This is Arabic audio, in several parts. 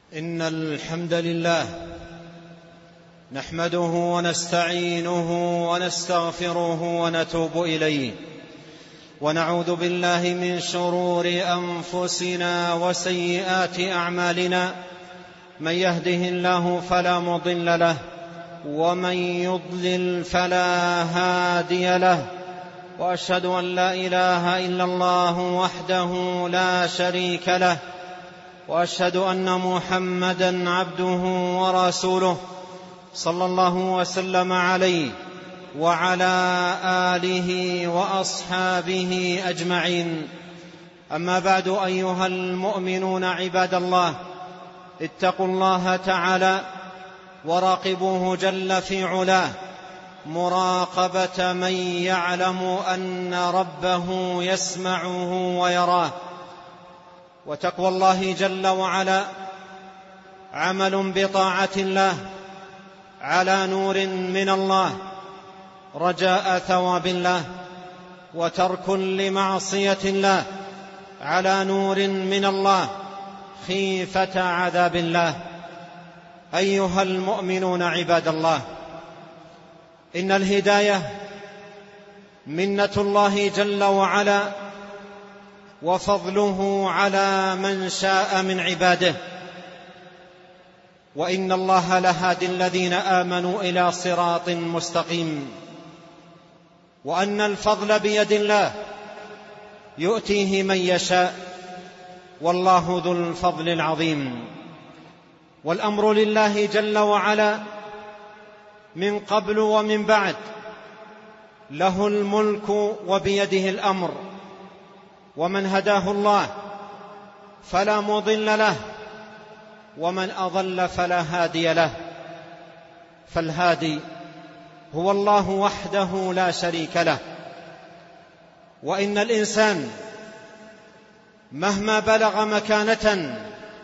إن الحمد لله نحمده ونستعينه ونستغفره ونتوب إليه، ونعوذ بالله من شرور أنفسنا وسيئات أعمالنا. من يهده الله فلا مضل له، ومن يضلل فلا هادي له، وأشهد أن لا إله إلا الله وحده لا شريك له، وأشهد أن محمدًا عبده ورسوله صلى الله وسلم عليه وعلى آله وأصحابه أجمعين. أما بعد، أيها المؤمنون عباد الله، اتقوا الله تعالى وراقبوه جل في علاه مراقبة من يعلم أن ربه يسمعه ويراه. وتقوى الله جل وعلا عمل بطاعة الله على نور من الله رجاء ثواب الله، وترك لمعصية الله على نور من الله خيفة عذاب الله. أيها المؤمنون عباد الله، إن الهداية منة الله جل وعلا وفضله على من شاء من عباده، وإن الله لهادي الذين آمنوا إلى صراط مستقيم، وأن الفضل بيد الله يؤتيه من يشاء، والله ذو الفضل العظيم. والأمر لله جل وعلا من قبل ومن بعد، له الملك وبيده الأمر، ومن هداه الله فلا مضل له، ومن أضل فلا هادي له. فالهادي هو الله وحده لا شريك له. وإن الإنسان مهما بلغ مكانة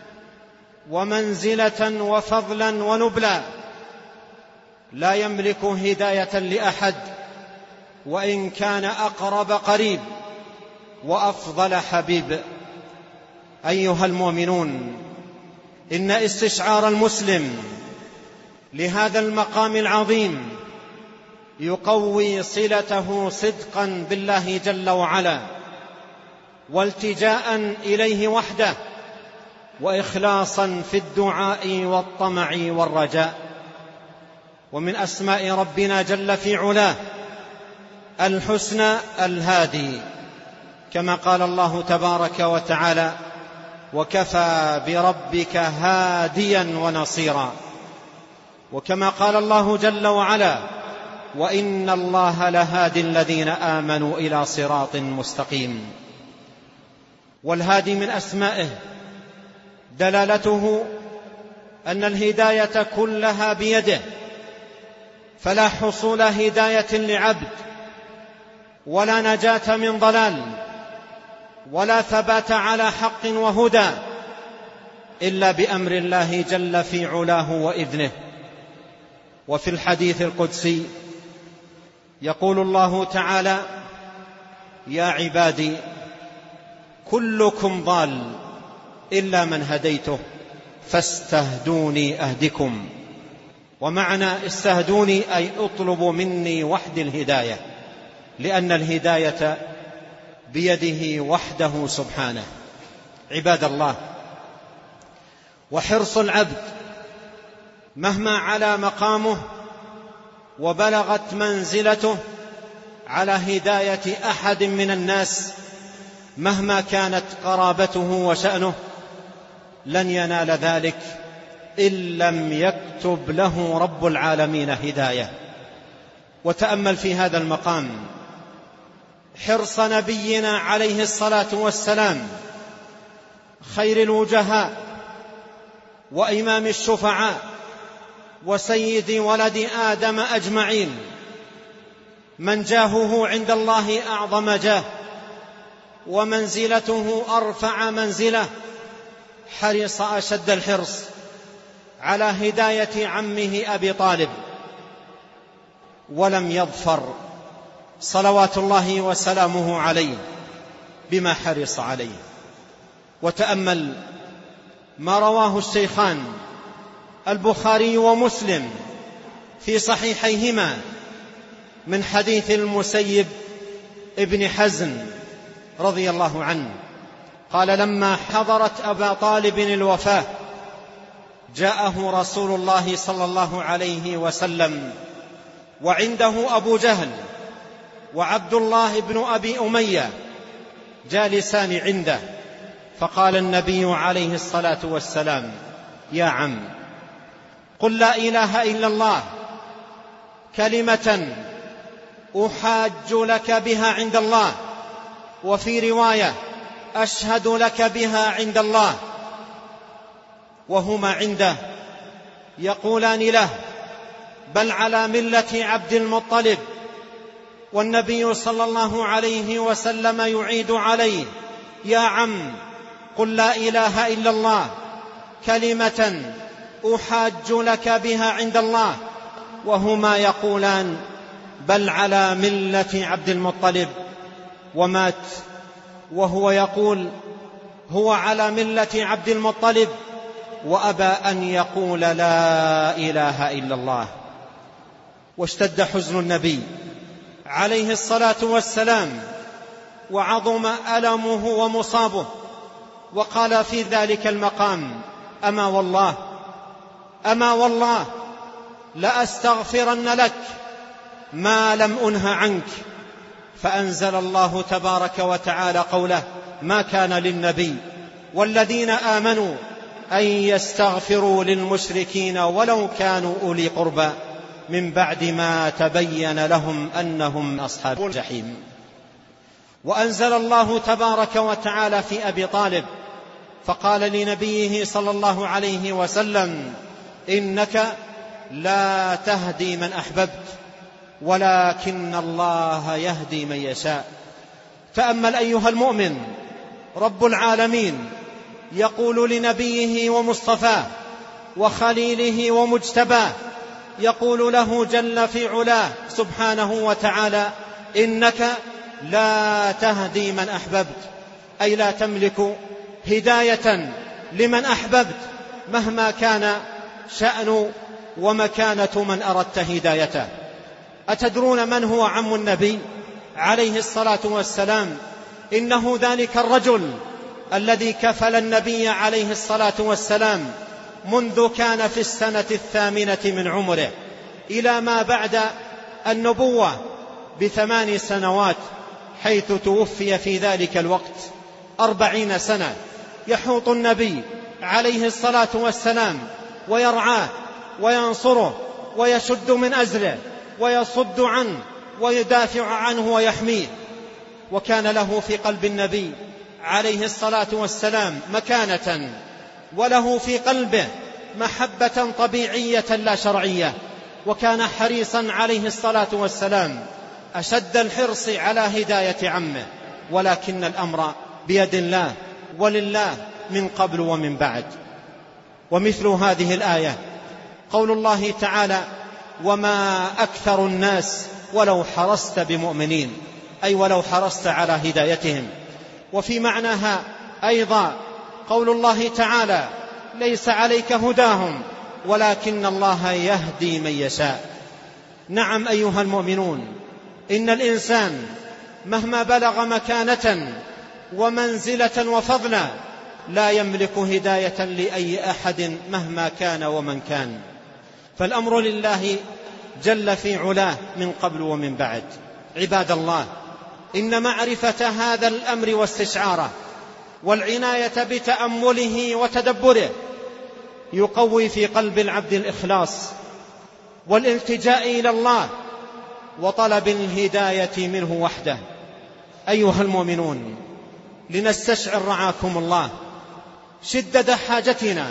ومنزلة وفضلا ونبلا لا يملك هداية لأحد، وإن كان أقرب قريب وأفضل حبيب. أيها المؤمنون، إن استشعار المسلم لهذا المقام العظيم يقوي صلته صدقا بالله جل وعلا، والتجاء إليه وحده، وإخلاصا في الدعاء والطمع والرجاء. ومن أسماء ربنا جل في علاه الحسنى الهادي، كما قال الله تبارك وتعالى: وكفى بربك هاديا ونصيرا. وكما قال الله جل وعلا: وإن الله لهادي الذين آمنوا إلى صراط مستقيم. والهادي من أسمائه دلالته أن الهداية كلها بيده، فلا حصول هداية لعبد، ولا نجاة من ضلال، ولا ثبات على حق وهدى إلا بأمر الله جل في علاه وإذنه. وفي الحديث القدسي يقول الله تعالى: يا عبادي كلكم ضال إلا من هديته فاستهدوني أهدكم. ومعنى استهدوني أي اطلبوا مني وحدي الهداية، لأن الهداية بيده وحده سبحانه. عباد الله، وحرص العبد مهما علا مقامه وبلغت منزلته على هداية أحد من الناس مهما كانت قرابته وشأنه لن ينال ذلك إن لم يكتب له رب العالمين هداية. وتأمل في هذا المقام حرص نبينا عليه الصلاة والسلام، خير الوجهاء وإمام الشفعاء وسيد ولد آدم أجمعين، من جاهه عند الله أعظم جاه ومنزلته أرفع منزلة، حرص أشد الحرص على هداية عمه أبي طالب، ولم يظفر صلوات الله وسلامه عليه بما حرص عليه. وتأمل ما رواه الشيخان البخاري ومسلم في صحيحيهما من حديث المسيب ابن حزن رضي الله عنه قال: لما حضرت أبا طالب الوفاة جاءه رسول الله صلى الله عليه وسلم وعنده أبو جهل وعبد الله بن أبي أمية جالسان عنده، فقال النبي عليه الصلاة والسلام: يا عم، قل لا إله إلا الله كلمة أحاج لك بها عند الله، وفي رواية أشهد لك بها عند الله. وهما عنده يقولان له: بل على ملة عبد المطلب. والنبي صلى الله عليه وسلم يعيد عليه: يا عم، قل لا إله إلا الله كلمة أحاج لك بها عند الله. وهما يقولان: بل على ملة عبد المطلب. ومات وهو يقول: هو على ملة عبد المطلب، وأبى أن يقول لا إله إلا الله. واشتد حزن النبي عليه الصلاة والسلام، وعظم ألمه ومصابه، وقال في ذلك المقام: أما والله لأستغفرن لك ما لم أنه عنك. فأنزل الله تبارك وتعالى قوله: ما كان للنبي والذين آمنوا أن يستغفروا للمشركين ولو كانوا أولي قربى من بعد ما تبين لهم أنهم أصحاب الجحيم. وأنزل الله تبارك وتعالى في أبي طالب فقال لنبيه صلى الله عليه وسلم: إنك لا تهدي من أحببت ولكن الله يهدي من يشاء. تأمل أيها المؤمن، رب العالمين يقول لنبيه ومصطفاه وخليله ومجتباه، يقول له جل في علاه سبحانه وتعالى: إنك لا تهدي من أحببت، أي لا تملك هداية لمن أحببت مهما كان شأن ومكانة من أردت هدايته. أتدرون من هو عم النبي عليه الصلاة والسلام؟ إنه ذلك الرجل الذي كفل النبي عليه الصلاة والسلام منذ كان في السنة 8 من عمره إلى ما بعد النبوة ب8 سنوات، حيث توفي في ذلك الوقت 40 سنة يحوط النبي عليه الصلاة والسلام ويرعاه وينصره ويشد من أزره ويصد عنه ويدافع عنه ويحميه. وكان له في قلب النبي عليه الصلاة والسلام مكانة، وله في قلبه محبة طبيعية لا شرعية، وكان حريصا عليه الصلاة والسلام أشد الحرص على هداية عمه، ولكن الأمر بيد الله ولله من قبل ومن بعد. ومثل هذه الآية قول الله تعالى: وما أكثر الناس ولو حرصت بمؤمنين، أي ولو حرصت على هدايتهم. وفي معناها أيضا قول الله تعالى: ليس عليك هداهم ولكن الله يهدي من يشاء. نعم أيها المؤمنون، إن الإنسان مهما بلغ مكانة ومنزلة وفضلا لا يملك هداية لأي أحد مهما كان ومن كان، فالأمر لله جل في علاه من قبل ومن بعد. عباد الله، إن معرفة هذا الأمر واستشعاره والعناية بتأمله وتدبره يقوي في قلب العبد الإخلاص والالتجاء إلى الله وطلب الهداية منه وحده. أيها المؤمنون، لنستشعر رعاكم الله شدة حاجتنا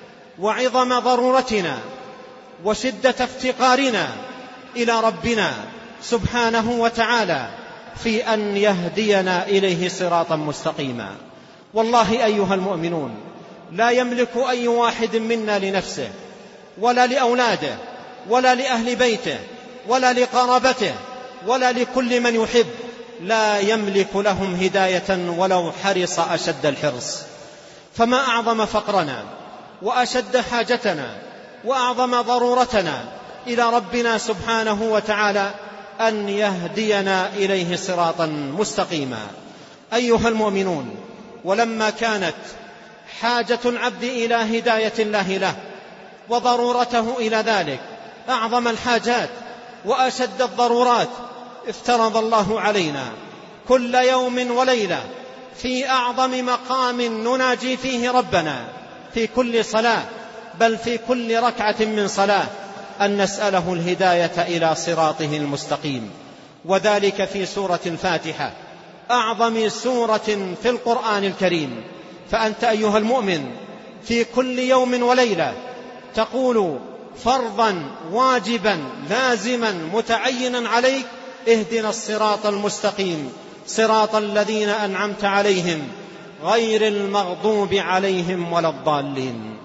وعظم ضرورتنا وشدة افتقارنا إلى ربنا سبحانه وتعالى في أن يهدينا إليه صراطا مستقيما. والله أيها المؤمنون، لا يملك أي واحد منا لنفسه ولا لأولاده ولا لأهل بيته ولا لقرابته ولا لكل من يحب، لا يملك لهم هداية ولو حرص أشد الحرص. فما أعظم فقرنا وأشد حاجتنا وأعظم ضرورتنا إلى ربنا سبحانه وتعالى أن يهدينا إليه صراطا مستقيما. أيها المؤمنون، ولما كانت حاجة العبد إلى هداية الله له وضرورته إلى ذلك أعظم الحاجات وأشد الضرورات، افترض الله علينا كل يوم وليلة في أعظم مقام نناجي فيه ربنا في كل صلاة، بل في كل ركعة من صلاة، أن نسأله الهداية إلى صراطه المستقيم، وذلك في سورة الفاتحة، أعظم سورة في القرآن الكريم. فأنت أيها المؤمن في كل يوم وليلة تقول فرضا واجبا لازما متعينا عليك: اهدنا الصراط المستقيم صراط الذين أنعمت عليهم غير المغضوب عليهم ولا الضالين.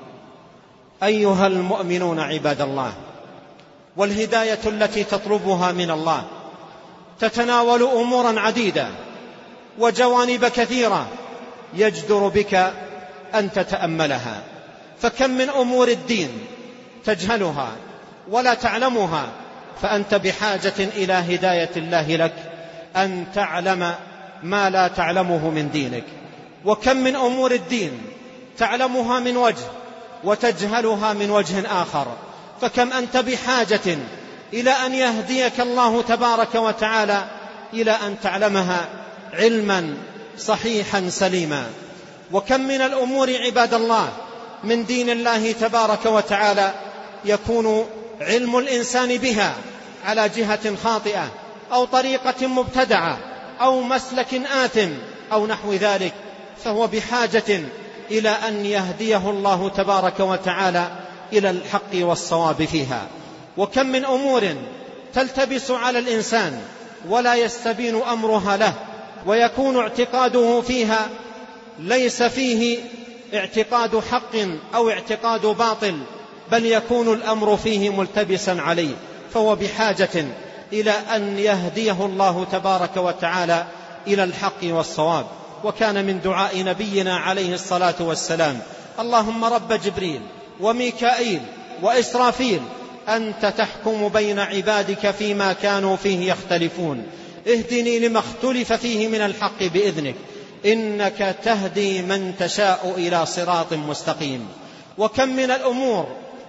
أيها المؤمنون عباد الله، والهداية التي تطلبها من الله تتناول أمورا عديدة وجوانب كثيرة يجدر بك أن تتأملها. فكم من أمور الدين تجهلها ولا تعلمها، فأنت بحاجة إلى هداية الله لك أن تعلم ما لا تعلمه من دينك. وكم من أمور الدين تعلمها من وجه وتجهلها من وجه آخر، فكم أنت بحاجة إلى أن يهديك الله تبارك وتعالى إلى أن تعلمها علما صحيحا سليما. وكم من الأمور عباد الله من دين الله تبارك وتعالى يكون علم الإنسان بها على جهة خاطئة أو طريقة مبتدعة أو مسلك آثم أو نحو ذلك، فهو بحاجة إلى أن يهديه الله تبارك وتعالى إلى الحق والصواب فيها. وكم من أمور تلتبس على الإنسان ولا يستبين أمرها له، ويكون اعتقاده فيها ليس فيه اعتقاد حق أو اعتقاد باطل، بل يكون الأمر فيه ملتبسا عليه، فهو بحاجة إلى أن يهديه الله تبارك وتعالى إلى الحق والصواب. وكان من دعاء نبينا عليه الصلاة والسلام: اللهم رب جبريل وميكائيل وإسرافيل أنت تحكم بين عبادك فيما كانوا فيه يختلفون، اهدني لما اختلف فيه من الحق بإذنك، إنك تهدي من تشاء إلى صراط مستقيم. وكم من الأمور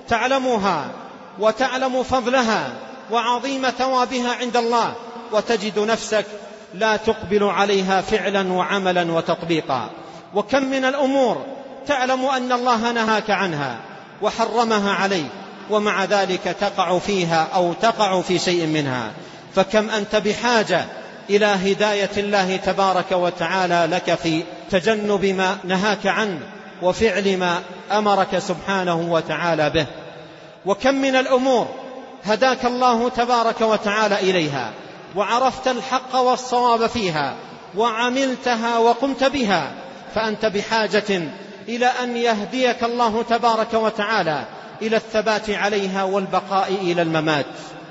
تعلمها وتعلم فضلها وعظيم ثوابها عند الله، وتجد نفسك لا تقبل عليها فعلا وعملا وتطبيقا. وكم من الأمور تعلم أن الله نهاك عنها وحرمها عليك، ومع ذلك تقع فيها أو تقع في شيء منها. فكم أنت بحاجة إلى هداية الله تبارك وتعالى لك في تجنب ما نهاك عنه وفعل ما أمرك سبحانه وتعالى به. وكم من الأمور هداك الله تبارك وتعالى إليها وعرفت الحق والصواب فيها وعملتها وقمت بها، فأنت بحاجة إلى أن يهديك الله تبارك وتعالى إلى الثبات عليها والبقاء إلى الممات.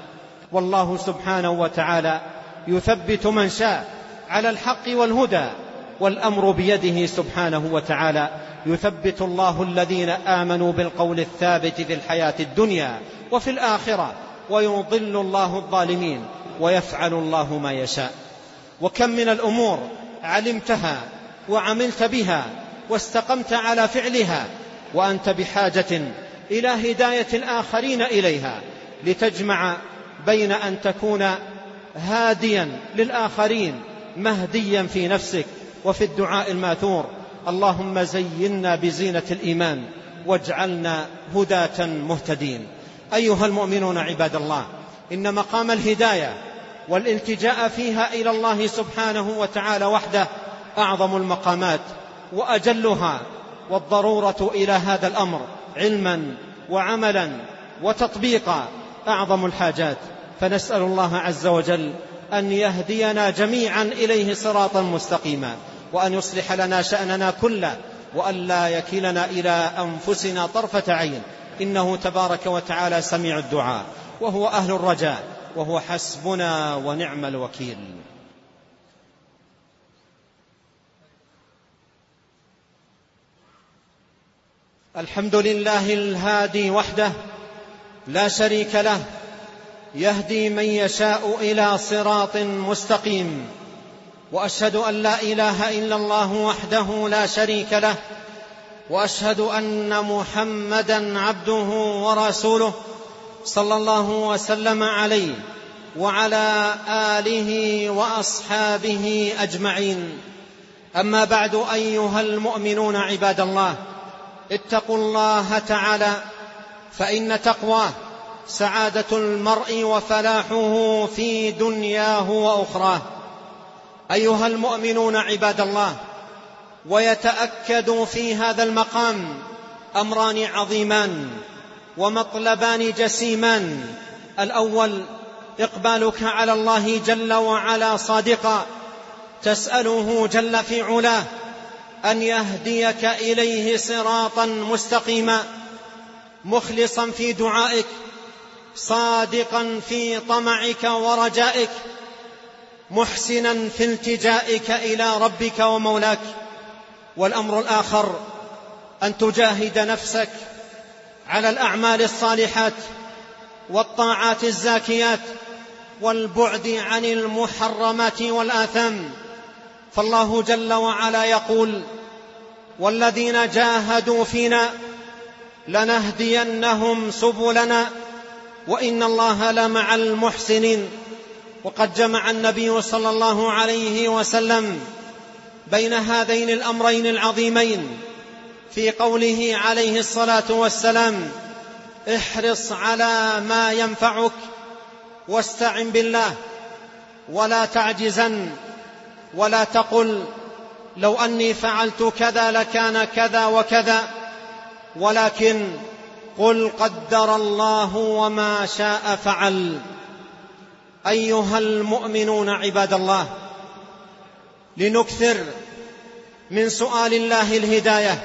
والله سبحانه وتعالى يثبت من شاء على الحق والهدى، والأمر بيده سبحانه وتعالى. يثبت الله الذين آمنوا بالقول الثابت في الحياة الدنيا وفي الآخرة، ويضل الله الظالمين، ويفعل الله ما يشاء. وكم من الأمور علمتها وعملت بها واستقمت على فعلها، وأنت بحاجة إلى هداية الآخرين إليها، لتجمع بين أن تكون هاديا للآخرين مهديا في نفسك. وفي الدعاء الماثور: اللهم زينا بزينة الإيمان واجعلنا هداة مهتدين. أيها المؤمنون عباد الله، إن مقام الهداية والالتجاء فيها إلى الله سبحانه وتعالى وحده أعظم المقامات وأجلها، والضرورة إلى هذا الأمر علما وعملا وتطبيقا أعظم الحاجات. فنسأل الله عز وجل أن يهدينا جميعا إليه صراطا مستقيما، وأن يصلح لنا شأننا كله، وأن لا يكلنا إلى أنفسنا طرفة عين، إنه تبارك وتعالى سميع الدعاء وهو أهل الرجاء، وهو حسبنا ونعم الوكيل. الحمد لله الهادي وحده لا شريك له، يهدي من يشاء إلى صراط مستقيم. وأشهد أن لا إله إلا الله وحده لا شريك له، وأشهد أن محمدا عبده ورسوله صلى الله وسلم عليه وعلى آله وأصحابه أجمعين. أما بعد، أيها المؤمنون عباد الله، اتقوا الله تعالى، فإن تقواه سعادة المرء وفلاحه في دنياه وأخراه. أيها المؤمنون عباد الله، ويتأكد في هذا المقام أمران عظيمان ومطلبان جسيمان. الأول إقبالك على الله جل وعلا صادقا، تسأله جل في علاه أن يهديك إليه صراطا مستقيما، مخلصا في دعائك، صادقا في طمعك ورجائك، محسنا في التجائك إلى ربك ومولاك. والأمر الآخر أن تجاهد نفسك على الأعمال الصالحات والطاعات الزاكيات والبعد عن المحرمات والآثام. فالله جل وعلا يقول: والذين جاهدوا فينا لنهدينهم سبلنا وإن الله لمع المحسنين. وقد جمع النبي صلى الله عليه وسلم بين هذين الأمرين العظيمين في قوله عليه الصلاة والسلام: احرص على ما ينفعك واستعن بالله، ولا تعجزن، ولا تقل لو أني فعلت كذا لكان كذا وكذا، ولكن قل قدر الله وما شاء فعل. أيها المؤمنون عباد الله، لنكثر من سؤال الله الهداية.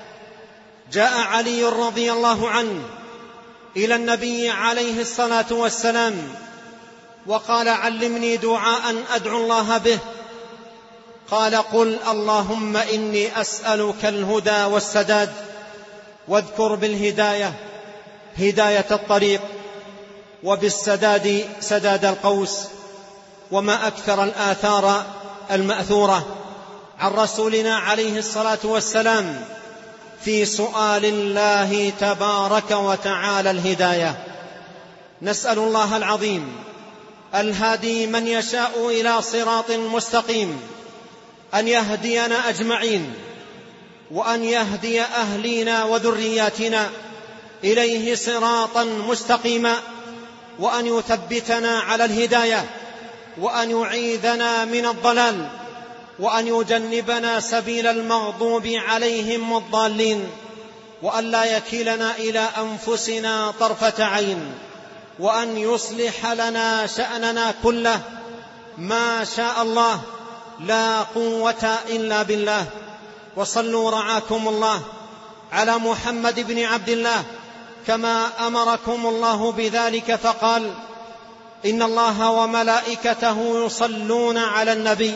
جاء علي رضي الله عنه إلى النبي عليه الصلاة والسلام وقال: علمني دعاء أدعو الله به. قال: قل اللهم إني أسألك الهدى والسداد. واذكر بالهداية هداية الطريق، وبالسداد سداد القوس. وما أكثر الآثار المأثورة عن رسولنا عليه الصلاة والسلام في سؤال الله تبارك وتعالى الهداية. نسأل الله العظيم الهادي من يشاء إلى صراط مستقيم أن يهدينا أجمعين، وأن يهدي أهلينا وذرياتنا إليه صراطا مستقيما، وأن يثبتنا على الهداية، وأن يعيذنا من الضلال، وأن يجنبنا سبيل المغضوب عليهم والضالين، وأن لا يكلنا إلى أنفسنا طرفة عين، وأن يصلح لنا شأننا كله ما شاء الله، لا قوة إلا بالله. وصلوا رعاكم الله على محمد بن عبد الله كما أمركم الله بذلك، فقال: إن الله وملائكته يصلون على النبي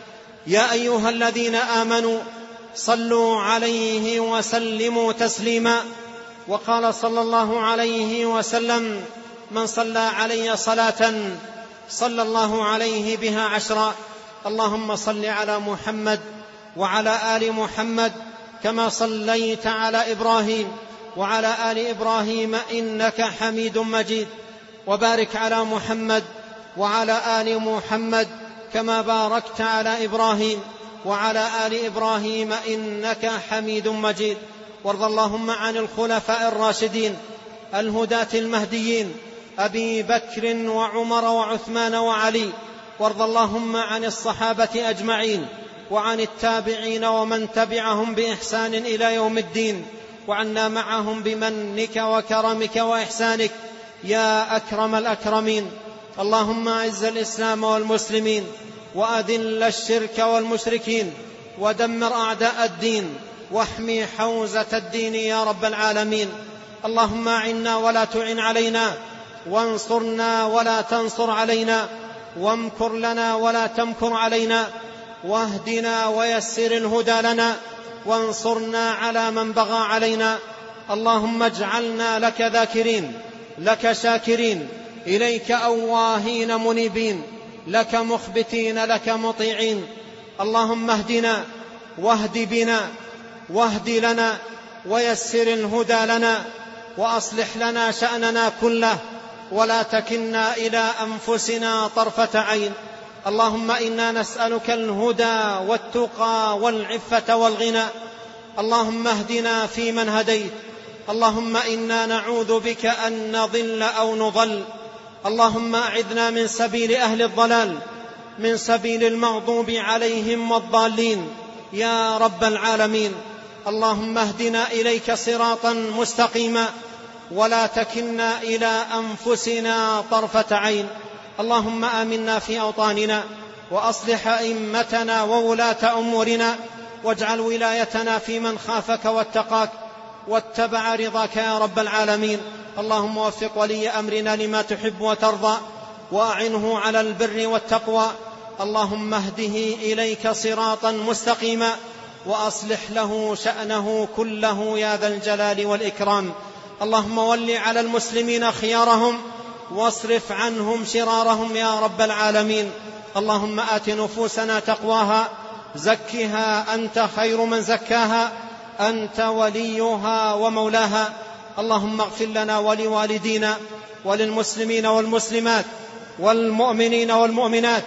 يا أيها الذين آمنوا صلوا عليه وسلموا تسليما. وقال صلى الله عليه وسلم: من صلى علي صلاة صلى الله عليه بها 10. اللهم صل على محمد وعلى آل محمد كما صليت على إبراهيم وعلى آل إبراهيم إنك حميد مجيد. وبارك على محمد وعلى آل محمد كما باركت على إبراهيم وعلى آل إبراهيم إنك حميد مجيد. وارض اللهم عن الخلفاء الراشدين الهداة المهديين أبي بكر وعمر وعثمان وعلي. وارض اللهم عن الصحابة أجمعين، وعن التابعين ومن تبعهم بإحسان إلى يوم الدين، وعنا معهم بمنك وكرمك وإحسانك يا أكرم الأكرمين. اللهم أعز الإسلام والمسلمين، وأذل الشرك والمشركين، ودمر أعداء الدين، واحمي حوزة الدين يا رب العالمين. اللهم أعنا ولا تعن علينا، وانصرنا ولا تنصر علينا، وامكر لنا ولا تمكر علينا، واهدنا ويسر الهدى لنا، وانصرنا على من بغى علينا، اللهم اجعلنا لك ذاكرين، لك شاكرين، إليك أواهين منيبين، لك مخبتين، لك مطيعين. اللهم اهدنا واهد بنا واهد لنا ويسر الهدى لنا وأصلح لنا شأننا كله ولا تكلنا إلى أنفسنا طرفة عين. اللهم إنا نسألك الهدى والتقى والعفة والغنى. اللهم اهدنا فيمن هديت. اللهم إنا نعوذ بك أن نضل أو نضل. اللهم أعذنا من سبيل أهل الضلال، من سبيل المغضوب عليهم والضالين يا رب العالمين. اللهم اهدنا إليك صراطا مستقيما ولا تكلنا إلى أنفسنا طرفة عين. اللهم آمنا في أوطاننا وأصلح أئمتنا وولاة أمورنا، واجعل ولايتنا في من خافك واتقاك واتبع رضاك يا رب العالمين. اللهم وفق ولي أمرنا لما تحب وترضى وأعنه على البر والتقوى. اللهم اهده إليك صراطا مستقيما وأصلح له شأنه كله يا ذا الجلال والإكرام. اللهم ول على المسلمين خيارهم واصرف عنهم شرارهم يا رب العالمين. اللهم آت نفوسنا تقواها، زكها أنت خير من زكاها، أنت وليها ومولاها. اللهم اغفر لنا ولوالدينا وللمسلمين والمسلمات والمؤمنين والمؤمنات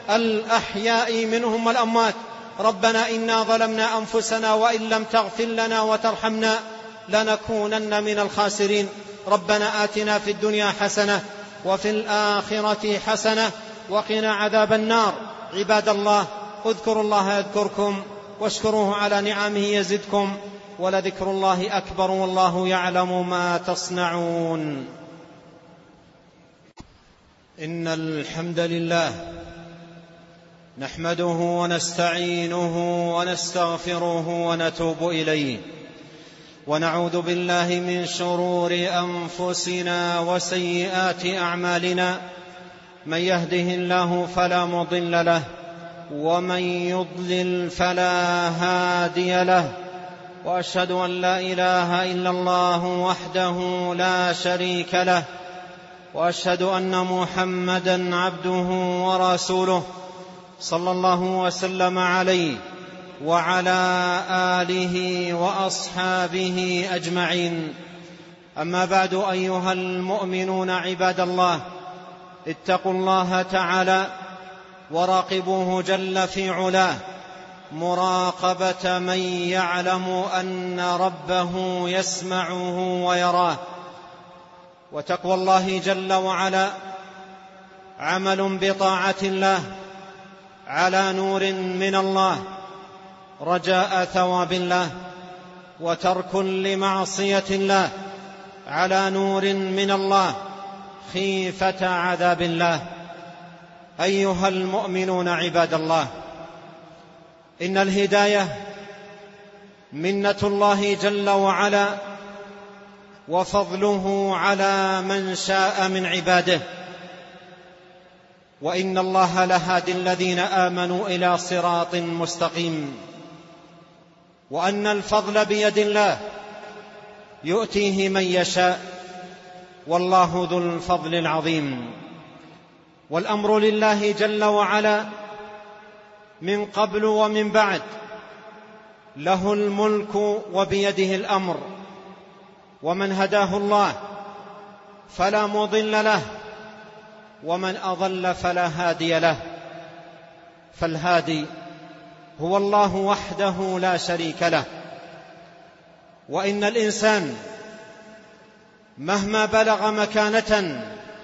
الأحياء منهم والأموات. ربنا إنا ظلمنا أنفسنا وإن لم تغفر لنا وترحمنا لنكونن من الخاسرين. ربنا آتنا في الدنيا حسنة وفي الآخرة حسنة وقنا عذاب النار. عباد الله، اذكروا الله يذكركم واشكروه على نعمه يزدكم، ولذكر الله أكبر والله يعلم ما تصنعون. إن الحمد لله نحمده ونستعينه ونستغفره ونتوب إليه، ونعوذ بالله من شرور أنفسنا وسيئات أعمالنا. من يهده الله فلا مضل له ومن يضلل فلا هادي له، وأشهد أن لا إله إلا الله وحده لا شريك له، وأشهد أن محمدا عبده ورسوله صلى الله وسلم عليه وعلى آله وأصحابه أجمعين. أما بعد، أيها المؤمنون عباد الله، اتقوا الله تعالى وراقبوه جل في علاه مراقبة من يعلم أن ربه يسمعه ويراه. وتقوى الله جل وعلا عمل بطاعة الله على نور من الله رجاء ثواب الله، وترك لمعصية الله على نور من الله خيفة عذاب الله. أيها المؤمنون عباد الله، إن الهداية منة الله جل وعلا وفضله على من شاء من عباده، وإن الله لهادي الذين آمنوا إلى صراط مستقيم، وأن الفضل بيد الله يؤتيه من يشاء، والله ذو الفضل العظيم. والأمر لله جل وعلا من قبل ومن بعد، له الملك وبيده الأمر، ومن هداه الله فلا مضل له، ومن أضل فلا هادي له. فالهادي هو الله وحده لا شريك له. وإن الإنسان مهما بلغ مكانة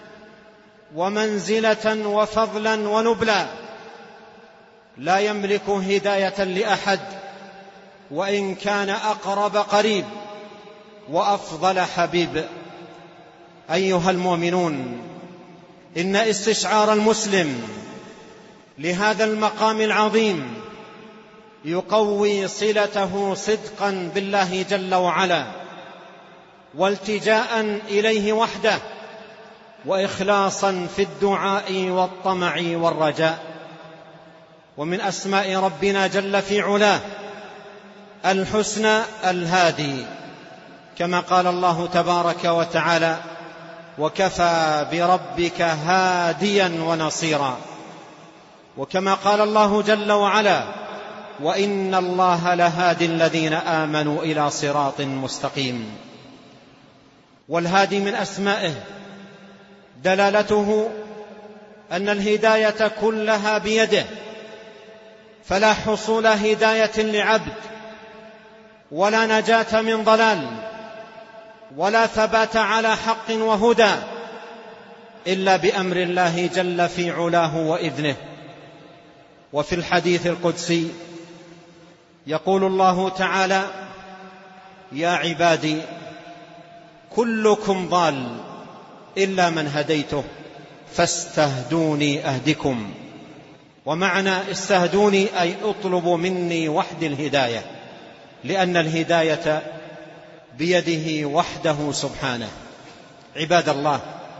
ومنزلة وفضلا ونبلا لا يملك هداية لأحد، وإن كان أقرب قريب وأفضل حبيب. أيها المؤمنون، إن استشعار المسلم لهذا المقام العظيم يقوي صلته صدقا بالله جل وعلا، والتجاء إليه وحده، وإخلاصا في الدعاء والطمع والرجاء. ومن أسماء ربنا جل في علاه الحسنى الهادي، كما قال الله تبارك وتعالى: وكفى بربك هاديا ونصيرا. وكما قال الله جل وعلا: وإن الله لهادي الذين آمنوا إلى صراط مستقيم. والهادي من أسمائه دلالته أن الهداية كلها بيده، فلا حصول هداية لعبد ولا نجاة من ضلال ولا ثبات على حق وهدى إلا بأمر الله جل في علاه وإذنه. وفي الحديث القدسي يقول الله تعالى: يا عبادي كلكم ضال إلا من هديته فاستهدوني أهدكم. ومعنى استهدوني أي اطلبوا مني وحدي الهداية، لأن الهداية بيده وحده سبحانه. عباد الله،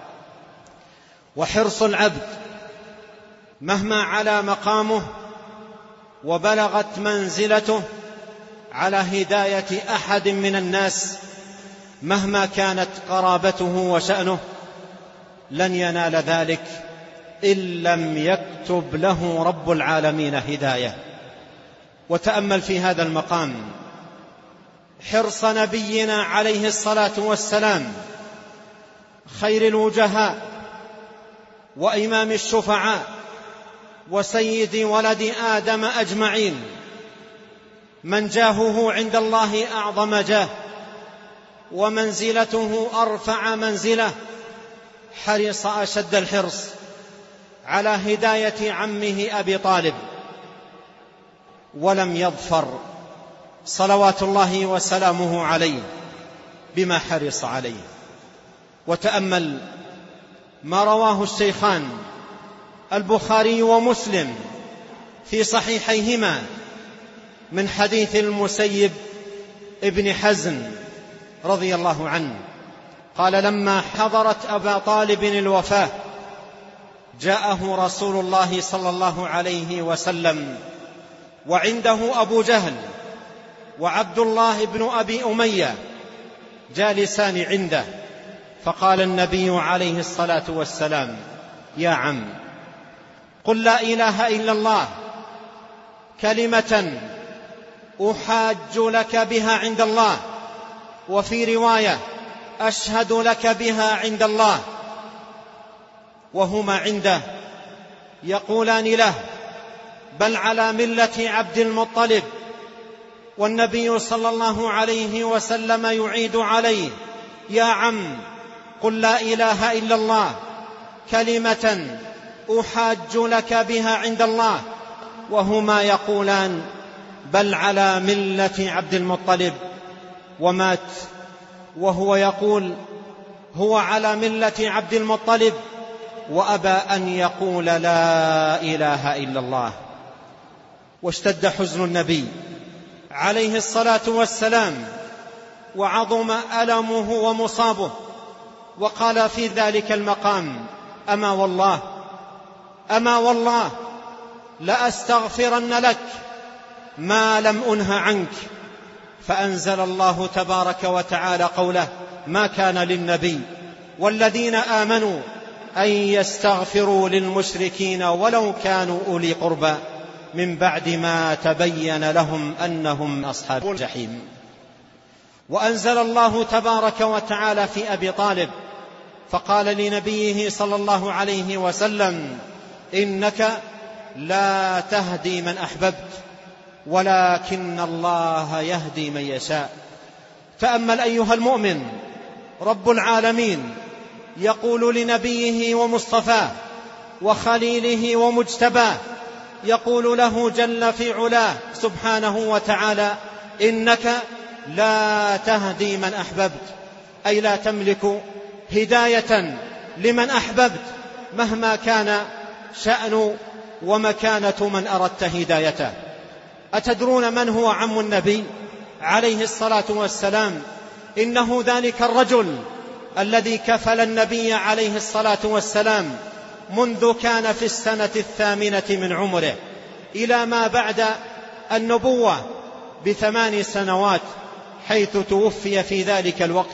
وحرص العبد مهما علا مقامه وبلغت منزلته على هداية أحد من الناس مهما كانت قرابته وشأنه لن ينال ذلك إن لم يكتب له رب العالمين هداية. وتأمل في هذا المقام حرص نبينا عليه الصلاة والسلام، خير الوجهاء وإمام الشفعاء وسيد ولد آدم أجمعين، من جاهه عند الله أعظم جاه ومنزلته أرفع منزله، حرص أشد الحرص على هداية عمه أبي طالب، ولم يظفر صلوات الله وسلامه عليه بما حرص عليه. وتأمل ما رواه الشيخان البخاري ومسلم في صحيحيهما من حديث المسيب ابن حزن رضي الله عنه قال: لما حضرت أبا طالب الوفاة جاءه رسول الله صلى الله عليه وسلم وعنده أبو جهل وعبد الله بن أبي أمية جالسان عنده، فقال النبي عليه الصلاة والسلام: يا عم، قل لا إله إلا الله كلمة أحاج لك بها عند الله، وفي رواية أشهد لك بها عند الله. وهما عنده يقولان له: بل على ملة عبد المطلب. والنبي صلى الله عليه وسلم يعيد عليه: يا عم، قل لا إله إلا الله كلمة أحاج لك بها عند الله. وهما يقولان: بل على ملة عبد المطلب. ومات وهو يقول: هو على ملة عبد المطلب، وأبى أن يقول لا إله إلا الله. واشتد حزن النبي عليه الصلاة والسلام وعظم ألمه ومصابه، وقال في ذلك المقام: أما والله لأستغفرن لك ما لم أنه عنك. فأنزل الله تبارك وتعالى قوله: ما كان للنبي والذين آمنوا أن يستغفروا للمشركين ولو كانوا أولي قربى من بعد ما تبين لهم أنهم أصحاب الجحيم. وأنزل الله تبارك وتعالى في أبي طالب فقال لنبيه صلى الله عليه وسلم: إنك لا تهدي من أحببت ولكن الله يهدي من يشاء. تأمل أيها المؤمن، رب العالمين يقول لنبيه ومصطفاه وخليله ومجتباه، يقول له جل في علاه سبحانه وتعالى: إنك لا تهدي من أحببت، أي لا تملك هداية لمن أحببت مهما كان شأن ومكانة من أردت هدايته. أتدرون من هو عم النبي عليه الصلاة والسلام؟ إنه ذلك الرجل الذي كفل النبي عليه الصلاة والسلام منذ كان في السنة 8 من عمره إلى ما بعد النبوة ب8 سنوات، حيث توفي في ذلك الوقت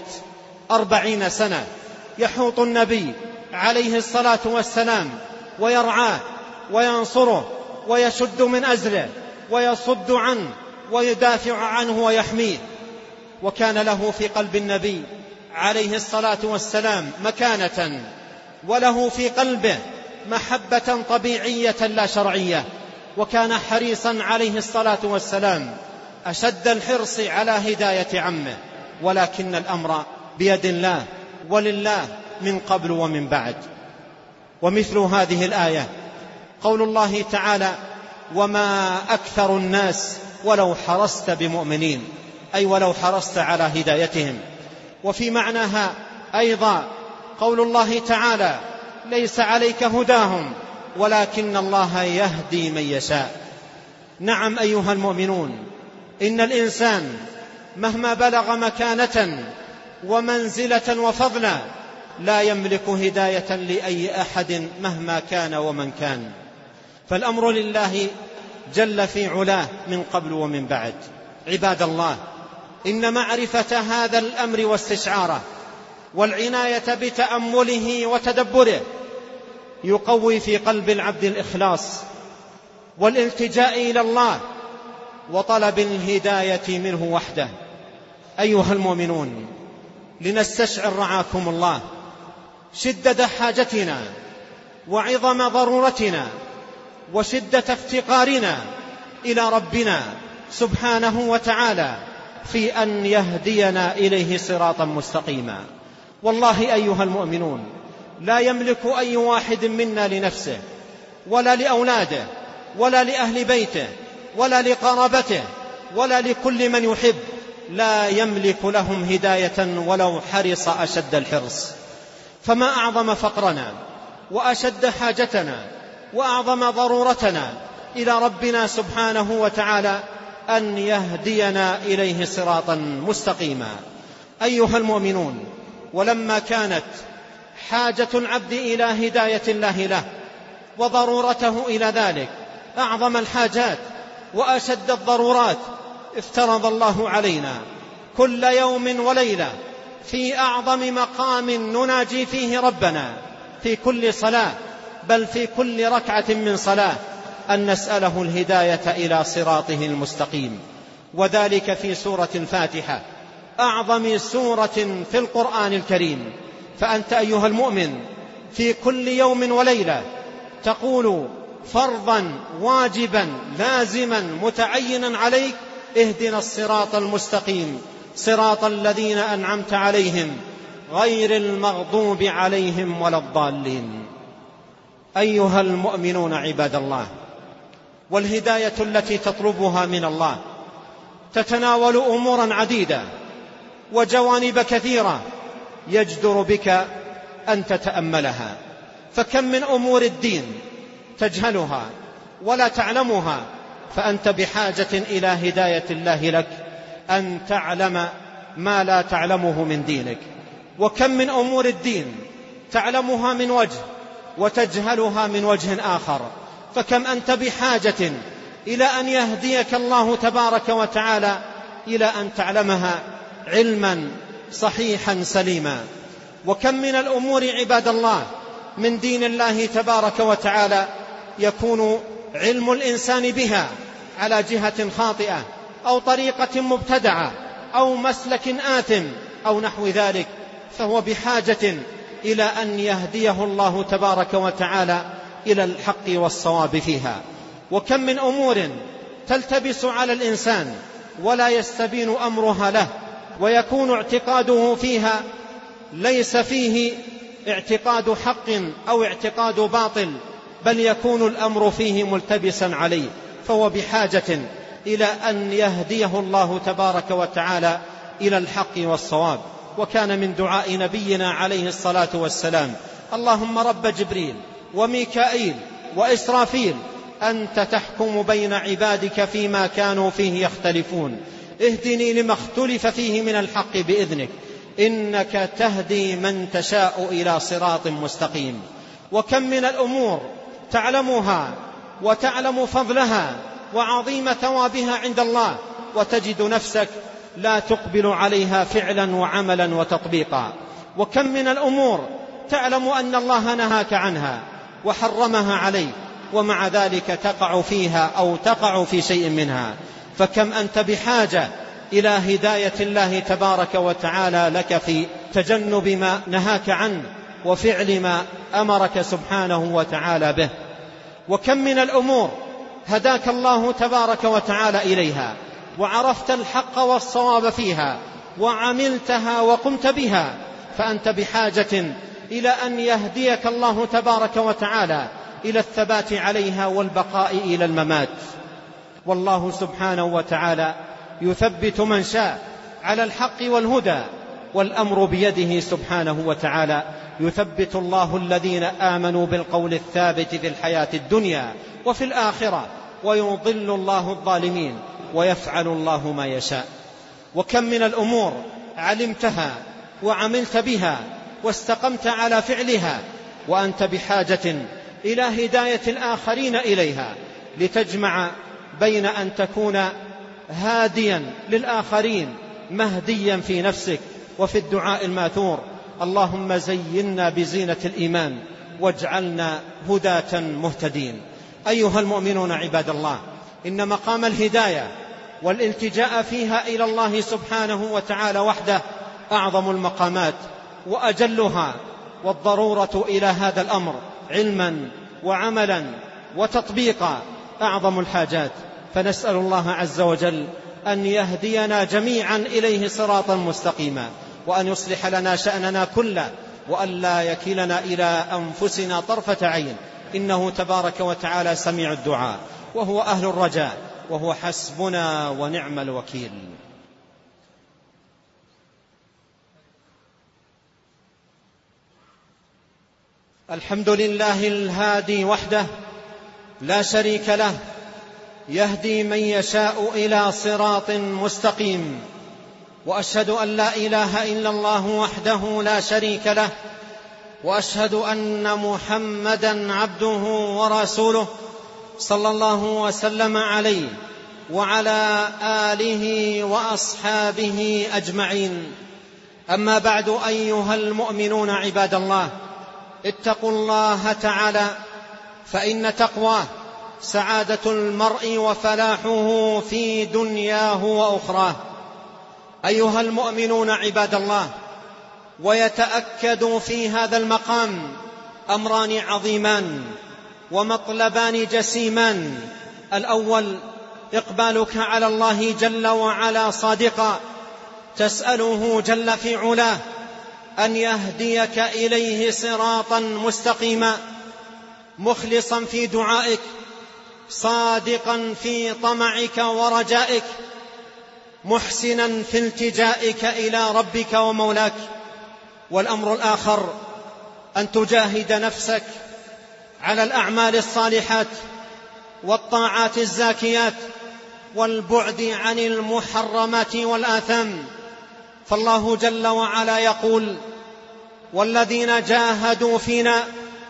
40 سنة يحوط النبي عليه الصلاة والسلام ويرعاه وينصره ويشد من أزره ويصد عنه ويدافع عنه ويحميه. وكان له في قلب النبي عليه الصلاة والسلام مكانة، وله في قلبه محبة طبيعية لا شرعية، وكان حريصا عليه الصلاة والسلام أشد الحرص على هداية عمه، ولكن الأمر بيد الله ولله من قبل ومن بعد. ومثل هذه الآية قول الله تعالى: وما أكثر الناس ولو حرصت بمؤمنين، أي ولو حرصت على هدايتهم. وفي معناها أيضا قول الله تعالى: ليس عليك هداهم ولكن الله يهدي من يشاء. نعم أيها المؤمنون، إن الإنسان مهما بلغ مكانة ومنزلة وفضلا لا يملك هداية لأي أحد مهما كان ومن كان، فالأمر لله جل في علاه من قبل ومن بعد. عباد الله، إن معرفة هذا الأمر واستشعاره والعناية بتأمله وتدبره يقوي في قلب العبد الإخلاص والالتجاء إلى الله وطلب الهداية منه وحده. أيها المؤمنون، لنستشعر رعاكم الله شدة حاجتنا وعظم ضرورتنا وشدة افتقارنا إلى ربنا سبحانه وتعالى في أن يهدينا إليه صراطا مستقيما. والله أيها المؤمنون، لا يملك أي واحد منا لنفسه ولا لأولاده ولا لأهل بيته ولا لقرابته ولا لكل من يحب، لا يملك لهم هداية ولو حرص أشد الحرص. فما أعظم فقرنا وأشد حاجتنا وأعظم ضرورتنا إلى ربنا سبحانه وتعالى أن يهدينا إليه صراطا مستقيما. أيها المؤمنون، ولما كانت حاجة العبد إلى هداية الله له وضرورته إلى ذلك أعظم الحاجات وأشد الضرورات، افترض الله علينا كل يوم وليلة في أعظم مقام نناجي فيه ربنا في كل صلاة، بل في كل ركعة من صلاة، أن نسأله الهداية إلى صراطه المستقيم، وذلك في سورة الفاتحة، أعظم سورة في القرآن الكريم. فأنت أيها المؤمن في كل يوم وليلة تقول فرضا واجبا لازما متعينا عليك: اهدنا الصراط المستقيم صراط الذين أنعمت عليهم غير المغضوب عليهم ولا الضالين. أيها المؤمنون عباد الله، والهداية التي تطلبها من الله تتناول أمورا عديدة وجوانب كثيرة يجدر بك أن تتأملها. فكم من أمور الدين تجهلها ولا تعلمها، فأنت بحاجة إلى هداية الله لك أن تعلم ما لا تعلمه من دينك. وكم من أمور الدين تعلمها من وجه وتجهلها من وجه آخر، فكم أنت بحاجة إلى أن يهديك الله تبارك وتعالى إلى أن تعلمها علما صحيحا سليما. وكم من الأمور عباد الله من دين الله تبارك وتعالى يكون علم الإنسان بها على جهة خاطئة أو طريقة مبتدعة أو مسلك آثم أو نحو ذلك، فهو بحاجة إلى أن يهديه الله تبارك وتعالى إلى الحق والصواب فيها. وكم من أمور تلتبس على الإنسان ولا يستبين أمرها له، ويكون اعتقاده فيها ليس فيه اعتقاد حق أو اعتقاد باطل، بل يكون الأمر فيه ملتبسا عليه، فهو بحاجة إلى أن يهديه الله تبارك وتعالى إلى الحق والصواب. وكان من دعاء نبينا عليه الصلاة والسلام: اللهم رب جبريل وميكائيل وإسرافيل أنت تحكم بين عبادك فيما كانوا فيه يختلفون، اهدني لما اختلف فيه من الحق بإذنك، إنك تهدي من تشاء إلى صراط مستقيم. وكم من الأمور تعلمها وتعلم فضلها وعظيم ثوابها عند الله، وتجد نفسك لا تقبل عليها فعلا وعملا وتطبيقا. وكم من الأمور تعلم أن الله نهاك عنها وحرمها عليك، ومع ذلك تقع فيها أو تقع في شيء منها. فكم أنت بحاجة إلى هداية الله تبارك وتعالى لك في تجنب ما نهاك عنه وفعل ما أمرك سبحانه وتعالى به. وكم من الأمور هداك الله تبارك وتعالى إليها وعرفت الحق والصواب فيها وعملتها وقمت بها، فأنت بحاجة إلى أن يهديك الله تبارك وتعالى إلى الثبات عليها والبقاء إلى الممات. والله سبحانه وتعالى يثبت من شاء على الحق والهدى، والأمر بيده سبحانه وتعالى. يثبت الله الذين آمنوا بالقول الثابت في الحياة الدنيا وفي الآخرة، ويضل الله الظالمين، ويفعل الله ما يشاء. وكم من الأمور علمتها وعملت بها واستقمت على فعلها، وأنت بحاجة إلى هداية الآخرين إليها، لتجمع بين أن تكون هاديا للآخرين مهديا في نفسك. وفي الدعاء الماثور: اللهم زينا بزينة الإيمان واجعلنا هداة مهتدين. أيها المؤمنون عباد الله، إن مقام الهداية والالتجاء فيها إلى الله سبحانه وتعالى وحده أعظم المقامات وأجلها، والضرورة إلى هذا الأمر علما وعملا وتطبيقا أعظم الحاجات. فنسأل الله عز وجل أن يهدينا جميعا إليه صراطا مستقيما، وأن يصلح لنا شأننا كله، وأن لا يكلنا إلى أنفسنا طرفة عين، إنه تبارك وتعالى سميع الدعاء، وهو أهل الرجاء، وهو حسبنا ونعم الوكيل. الحمد لله الهادي وحده لا شريك له، يهدي من يشاء إلى صراط مستقيم. وأشهد أن لا إله إلا الله وحده لا شريك له، وأشهد أن محمدا عبده ورسوله صلى الله وسلم عليه وعلى آله وأصحابه أجمعين. أما بعد، أيها المؤمنون عباد الله، اتقوا الله تعالى، فإن تقواه سعادة المرء وفلاحه في دنياه وأخراه. أيها المؤمنون عباد الله، ويتأكد في هذا المقام أمران عظيمان ومطلبان جسيمان: الأول إقبالك على الله جل وعلا صادقا، تسأله جل في علاه أن يهديك إليه صراطا مستقيما، مخلصا في دعائك، صادقا في طمعك ورجائك، محسنا في التجائك إلى ربك ومولاك. والأمر الآخر أن تجاهد نفسك على الأعمال الصالحات والطاعات الزاكيات والبعد عن المحرمات والآثام. فالله جل وعلا يقول: والذين جاهدوا فينا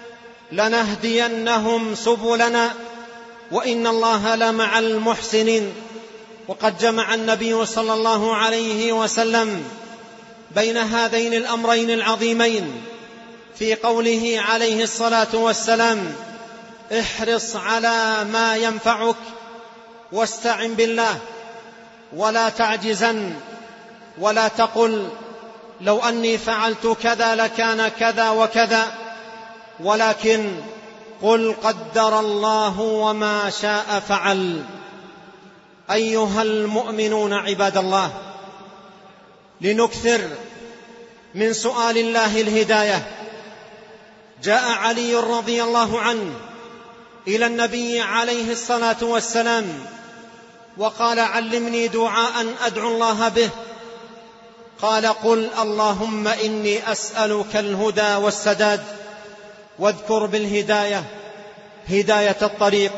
لنهدينهم سبلنا وإن الله لمع المحسنين. وقد جمع النبي صلى الله عليه وسلم بين هذين الأمرين العظيمين في قوله عليه الصلاة والسلام: احرص على ما ينفعك واستعن بالله، ولا تعجزن، ولا تقل لو أني فعلت كذا لكان كذا وكذا، ولكن قل قدر الله وما شاء فعل. أيها المؤمنون عباد الله، لنكثر من سؤال الله الهداية. جاء علي رضي الله عنه إلى النبي عليه الصلاة والسلام وقال: علمني دعاء أدعو الله به. قال: قل اللهم إني أسألك الهدى والسداد. واذكر بالهداية هداية الطريق،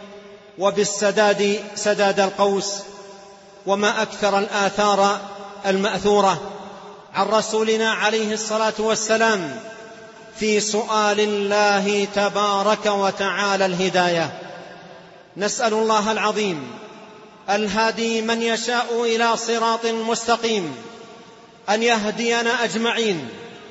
وبالسداد سداد القوس. وما أكثر الآثار المأثورة عن رسولنا عليه الصلاة والسلام في سؤال الله تبارك وتعالى الهداية. نسأل الله العظيم الهادي من يشاء إلى صراط مستقيم، أن يهدينا أجمعين،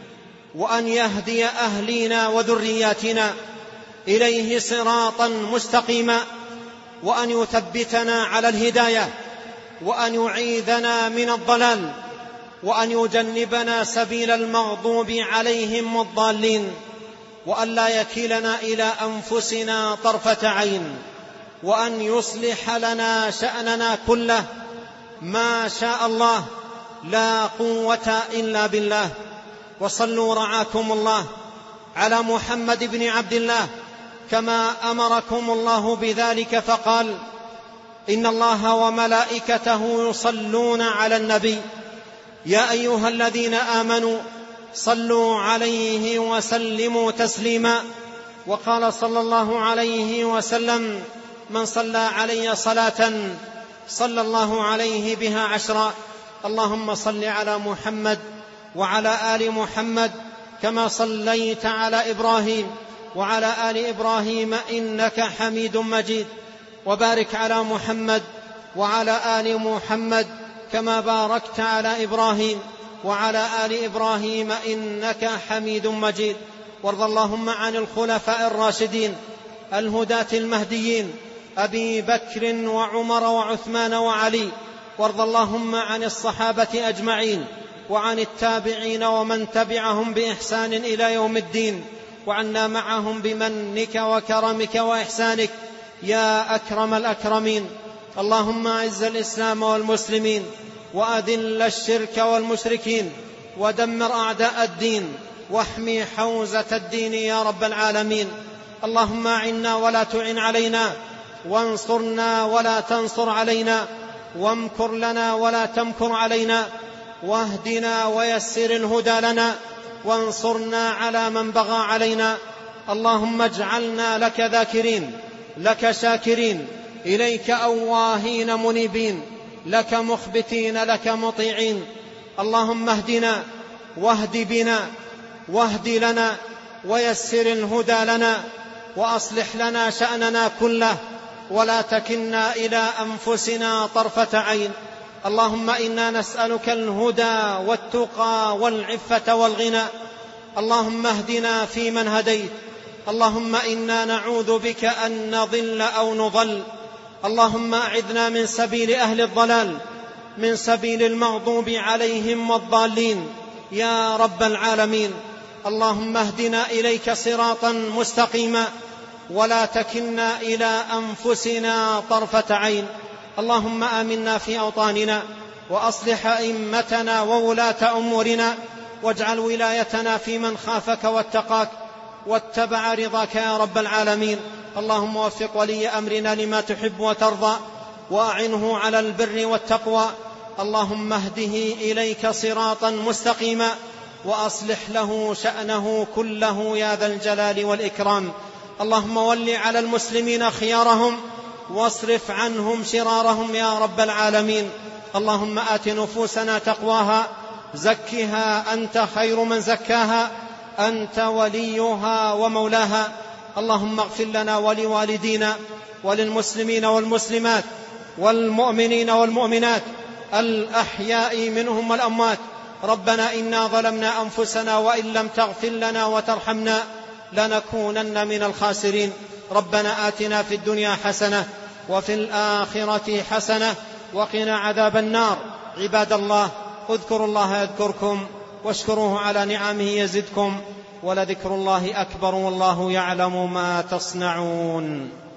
وأن يهدي أهلينا وذرياتنا إليه صراطا مستقيما، وأن يثبتنا على الهداية، وأن يعيذنا من الضلال، وأن يجنبنا سبيل المغضوب عليهم والضالين، وأن لا يكلنا إلى أنفسنا طرفة عين، وأن يصلح لنا شأننا كله، ما شاء الله، لا قوة إلا بالله. وصلوا رعاكم الله على محمد بن عبد الله كما أمركم الله بذلك، فقال: إن الله وملائكته يصلون على النبي يا أيها الذين آمنوا صلوا عليه وسلموا تسليما. وقال صلى الله عليه وسلم: من صلى علي صلاة صلى الله عليه بها 10. اللهم صل على محمد وعلى آل محمد كما صليت على إبراهيم وعلى آل إبراهيم إنك حميد مجيد، وبارك على محمد وعلى آل محمد كما باركت على إبراهيم وعلى آل إبراهيم إنك حميد مجيد. وارض اللهم عن الخلفاء الراشدين الهداة المهديين أبي بكر وعمر وعثمان وعلي، وارض اللهم عن الصحابة أجمعين وعن التابعين ومن تبعهم بإحسان إلى يوم الدين، وعنا معهم بمنك وكرمك وإحسانك يا أكرم الأكرمين. اللهم أعز الإسلام والمسلمين، وأذل الشرك والمشركين، ودمر أعداء الدين، واحمي حوزة الدين يا رب العالمين. اللهم أعنا ولا تعن علينا، وانصرنا ولا تنصر علينا، وامكر لنا ولا تمكر علينا، واهدنا ويسر الهدى لنا، وانصرنا على من بغى علينا. اللهم اجعلنا لك ذاكرين، لك شاكرين، إليك أواهين منيبين، لك مخبتين، لك مطيعين. اللهم اهدنا واهد بنا واهد لنا، ويسر الهدى لنا، وأصلح لنا شأننا كله، ولا تكلنا إلى أنفسنا طرفة عين. اللهم إنا نسألك الهدى والتقى والعفة والغنى. اللهم اهدنا فيمن هديت. اللهم إنا نعوذ بك أن نضل أو نضل. اللهم أعذنا من سبيل أهل الضلال، من سبيل المغضوب عليهم والضالين يا رب العالمين. اللهم اهدنا إليك صراطا مستقيما، ولا تكلنا إلى أنفسنا طرفة عين. اللهم آمنا في أوطاننا، وأصلح أئمتنا وولاة أمورنا، واجعل ولايتنا في من خافك واتقاك واتبع رضاك يا رب العالمين. اللهم وفق ولي أمرنا لما تحب وترضى، وأعنه على البر والتقوى. اللهم اهده إليك صراطا مستقيما، وأصلح له شأنه كله يا ذا الجلال والإكرام. اللهم ول على المسلمين خيارهم، واصرف عنهم شرارهم يا رب العالمين. اللهم آت نفوسنا تقواها، زكها أنت خير من زكاها، أنت وليها ومولاها. اللهم اغفر لنا ولوالدينا وللمسلمين والمسلمات والمؤمنين والمؤمنات الأحياء منهم والأموات. ربنا إنا ظلمنا أنفسنا، وإن لم تغفر لنا وترحمنا لنكونن من الخاسرين. ربنا آتنا في الدنيا حسنة وفي الآخرة حسنة وقنا عذاب النار. عباد الله، اذكروا الله يذكركم، واشكروه على نعمه يزدكم، ولذكر الله أكبر والله يعلم ما تصنعون.